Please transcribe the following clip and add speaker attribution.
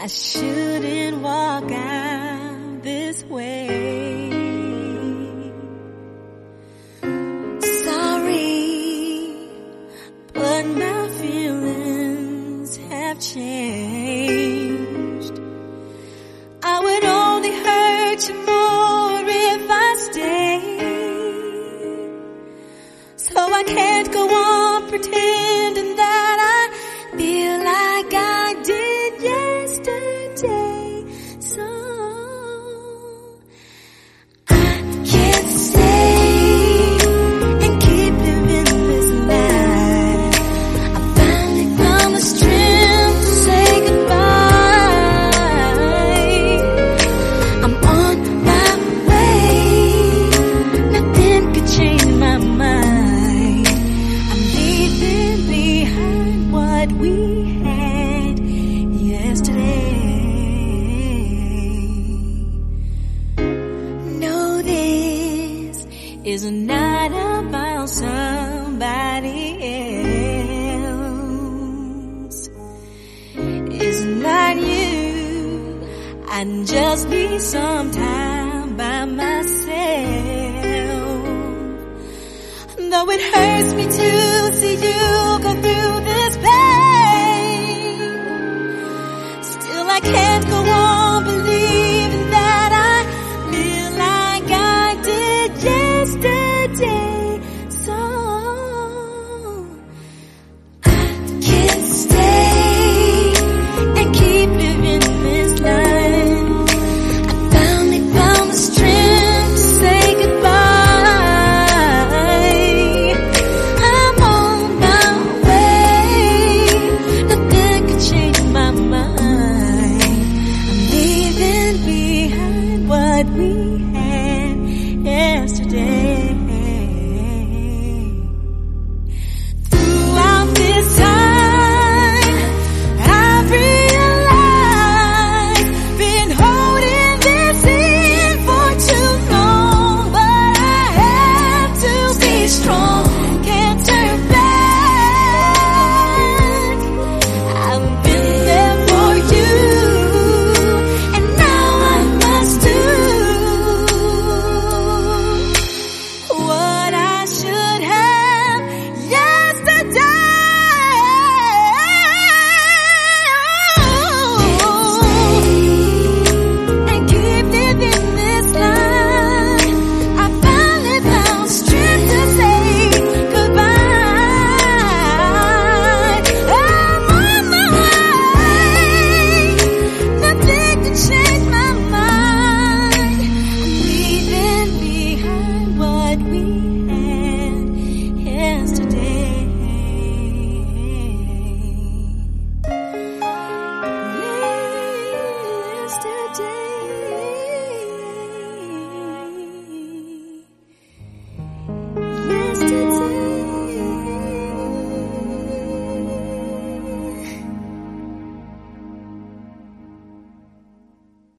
Speaker 1: I shouldn't walk out this way. Sorry, but my feelings have changed. I would only hurt you more if I stayed. So I can't go on pretending that I feel like I did yesterday. So I can't stay and keep living this life. I finally found the strength to say goodbye. I'm on my way. Nothing could change my mind. I'm leaving behind what we had yesterday. No, this is not about somebody else. It's not you. I just need some time by myself. Though it hurts me to see you